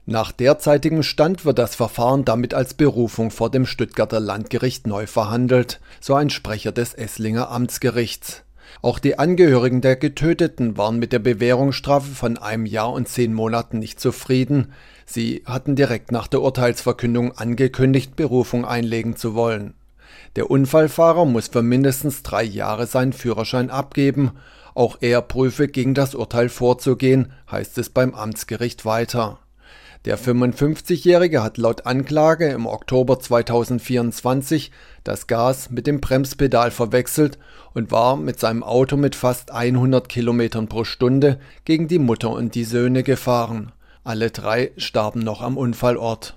Nach derzeitigem Stand wird das Verfahren damit als Berufung vor dem Stuttgarter Landgericht neu verhandelt, so ein Sprecher des Esslinger Amtsgerichts. Auch die Angehörigen der Getöteten waren mit der Bewährungsstrafe von 1 Jahr und 10 Monaten nicht zufrieden. Sie hatten direkt nach der Urteilsverkündung angekündigt, Berufung einlegen zu wollen. Der Unfallfahrer muss für mindestens 3 Jahre seinen Führerschein abgeben. Auch er prüfe, gegen das Urteil vorzugehen, heißt es beim Amtsgericht weiter. Der 55-Jährige hat laut Anklage im Oktober 2024 das Gas mit dem Bremspedal verwechselt und war mit seinem Auto mit fast 100 Kilometern pro Stunde gegen die Mutter und die Söhne gefahren. Alle 3 starben noch am Unfallort.